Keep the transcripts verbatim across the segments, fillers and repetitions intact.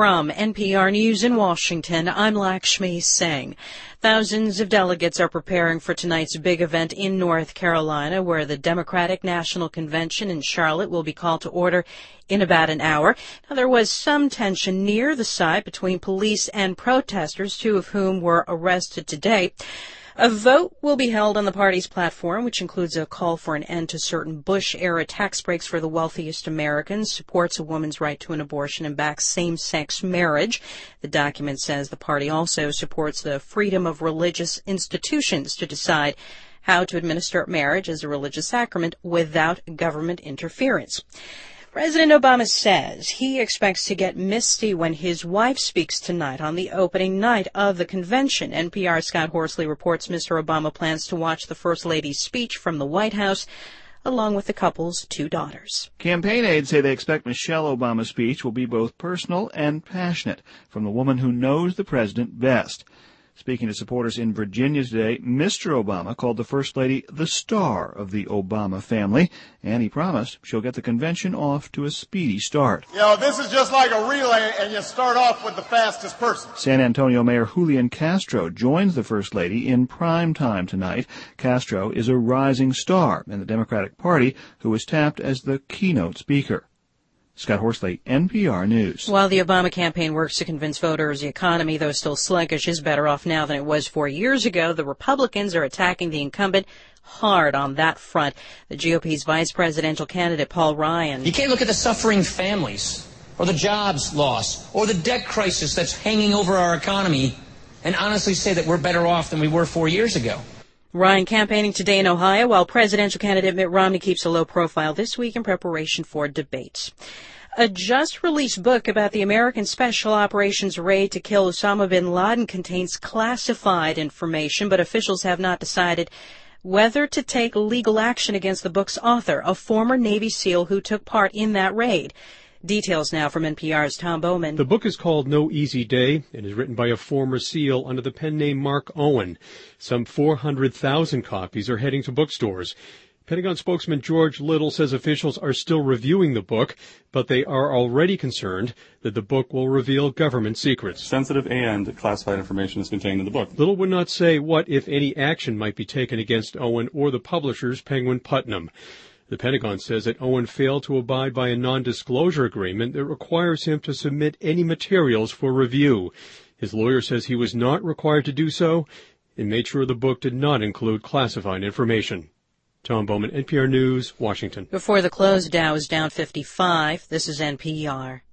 From N P R News in Washington, I'm Lakshmi Singh. Thousands of delegates are preparing for tonight's big event in North Carolina, where the Democratic National Convention in Charlotte will be called to order in about an hour. Now, there was some tension near the site between police and protesters, two of whom were arrested today. A vote will be held on the party's platform, which includes a call for an end to certain Bush-era tax breaks for the wealthiest Americans, supports a woman's right to an abortion, and backs same-sex marriage. The document says the party also supports the freedom of religious institutions to decide how to administer marriage as a religious sacrament without government interference. President Obama says he expects to get misty when his wife speaks tonight on the opening night of the convention. N P R's Scott Horsley reports Mister Obama plans to watch the First Lady's speech from the White House, along with the couple's two daughters. Campaign aides say they expect Michelle Obama's speech will be both personal and passionate, from the woman who knows the president best. Speaking to supporters in Virginia today, Mister Obama called the First Lady the star of the Obama family, and he promised she'll get the convention off to a speedy start. You know, this is just like a relay, and you start off with the fastest person. San Antonio Mayor Julian Castro joins the First Lady in prime time tonight. Castro is a rising star in the Democratic Party who was tapped as the keynote speaker. Scott Horsley, N P R News. While the Obama campaign works to convince voters the economy, though still sluggish, is better off now than it was four years ago, the Republicans are attacking the incumbent hard on that front. The G O P's vice presidential candidate, Paul Ryan. You can't look at the suffering families or the jobs loss or the debt crisis that's hanging over our economy and honestly say that we're better off than we were four years ago. Ryan campaigning today in Ohio, while presidential candidate Mitt Romney keeps a low profile this week in preparation for debates. A just-released book about the American Special Operations raid to kill Osama bin Laden contains classified information, but officials have not decided whether to take legal action against the book's author, a former Navy SEAL who took part in that raid. Details now from N P R's Tom Bowman. The book is called No Easy Day and is written by a former SEAL under the pen name Mark Owen. Some four hundred thousand copies are heading to bookstores. Pentagon spokesman George Little says officials are still reviewing the book, but they are already concerned that the book will reveal government secrets. Sensitive and classified information is contained in the book. Little would not say what, if any, action might be taken against Owen or the publishers, Penguin Putnam. The Pentagon says that Owen failed to abide by a non-disclosure agreement that requires him to submit any materials for review. His lawyer says he was not required to do so and made sure the book did not include classified information. Tom Bowman, N P R News, Washington. Before the close, Dow is down fifty-five. This is N P R.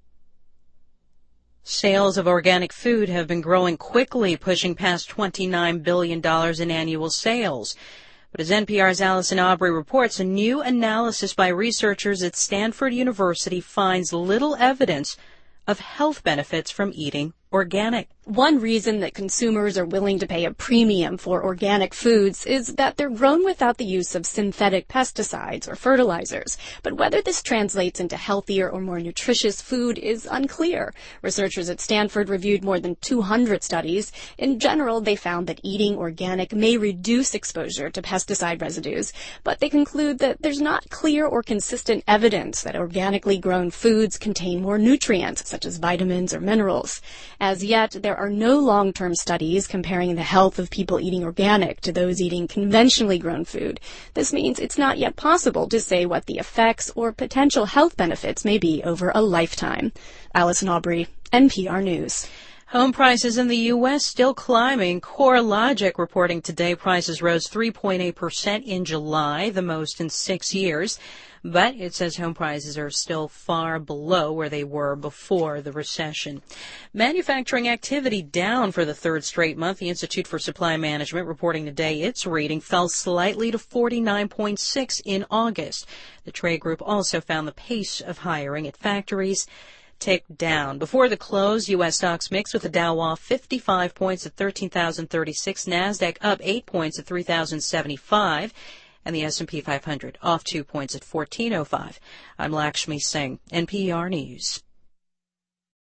Sales of organic food have been growing quickly, pushing past twenty-nine billion dollars in annual sales. But as N P R's Allison Aubrey reports, a new analysis by researchers at Stanford University finds little evidence of health benefits from eating organic. One reason that consumers are willing to pay a premium for organic foods is that they're grown without the use of synthetic pesticides or fertilizers. But whether this translates into healthier or more nutritious food is unclear. Researchers at Stanford reviewed more than two hundred studies. In general, they found that eating organic may reduce exposure to pesticide residues, but they conclude that there's not clear or consistent evidence that organically grown foods contain more nutrients, such as vitamins or minerals. As yet, there are no long-term studies comparing the health of people eating organic to those eating conventionally grown food. This means it's not yet possible to say what the effects or potential health benefits may be over a lifetime. Allison Aubrey, N P R News. Home prices in the U S still climbing. CoreLogic reporting today prices rose three point eight percent in July, the most in six years. But it says home prices are still far below where they were before the recession. Manufacturing activity down for the third straight month. The Institute for Supply Management reporting today its reading fell slightly to forty-nine point six in August. The trade group also found the pace of hiring at factories ticked down. Before the close, U S stocks mixed with the Dow off fifty-five points at thirteen thousand thirty-six, NASDAQ up eight points at three thousand seventy-five, and the S and P five hundred off two points at fourteen oh five. I'm Lakshmi Singh, N P R News.